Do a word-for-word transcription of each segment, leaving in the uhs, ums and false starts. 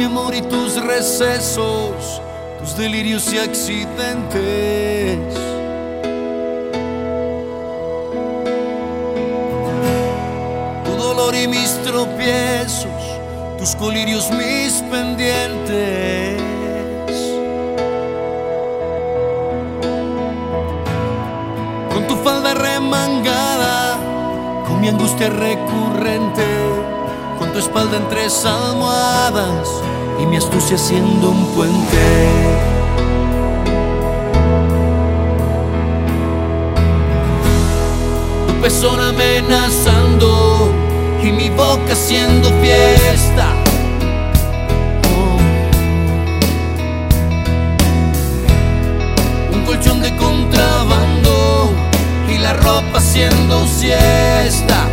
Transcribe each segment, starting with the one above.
mi amor y tus recesos, tus delirios y accidentes. Tu dolor y mis tropiezos, tus colirios, mis pendientes. Con tu falda remangada, con mi angustia recurrente, con tu espalda entre almohadas y mi astucia siendo un puente. Tu pezón amenazando y mi boca haciendo fiesta. Oh. Un colchón de contrabando y la ropa haciendo siesta.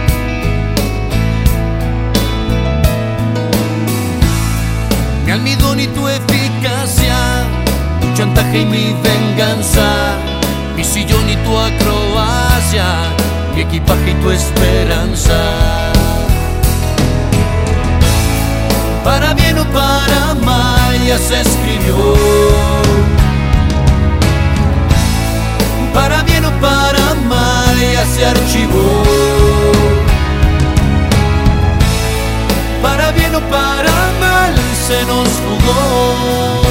Mi almidón y tu eficacia, tu chantaje y mi venganza, mi sillón y tu acrobacia, mi equipaje y tu esperanza. Para bien o para mal ya se escribió. Para bien o para mal ya se archivó. Para bien o para mal se nos jugó.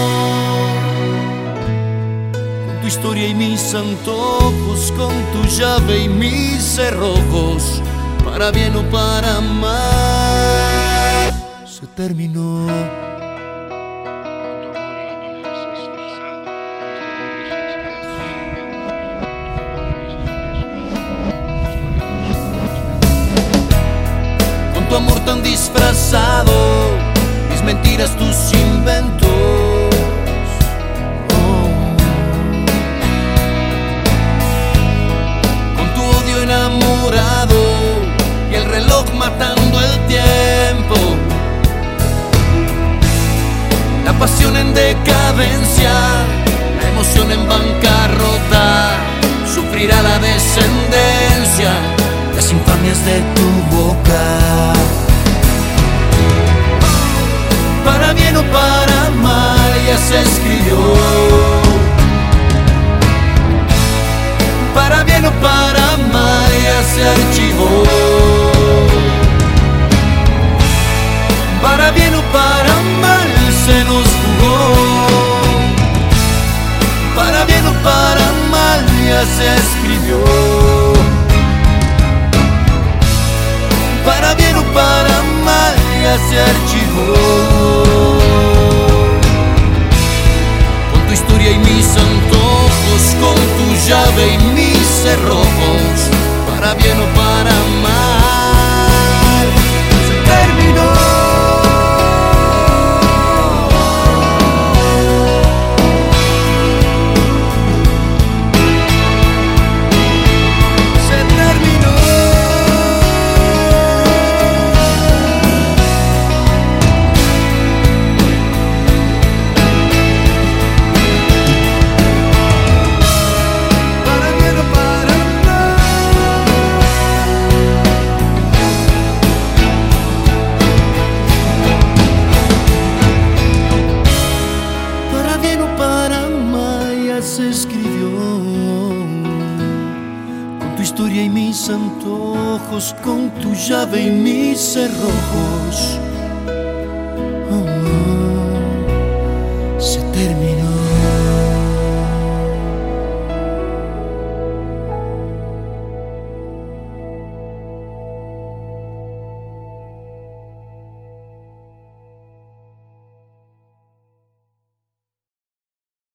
Con tu historia y mis antojos, con tu llave y mis cerrojos, para bien o para mal se terminó. Con tu amor tan disfrazado, mis mentiras, tus inventos. Oh. Con tu odio enamorado y el reloj matando el tiempo. La pasión en decadencia, la emoción en bancarrota, sufrirá la descendencia, las infamias de tu boca. Para bien o para mal ya se escribió. Para bien o para mal ya se archivó. Para bien o para mal se nos jugó. Para bien o para mal ya se escribió. Para bien o para mal ya se archivó. Con tu historia y mis antojos, con tu llave y mis cerrojos, para bien o para mal se terminó. Se escribió. Con tu historia y mis antojos, con tu llave y mis cerrojos, oh, se terminó.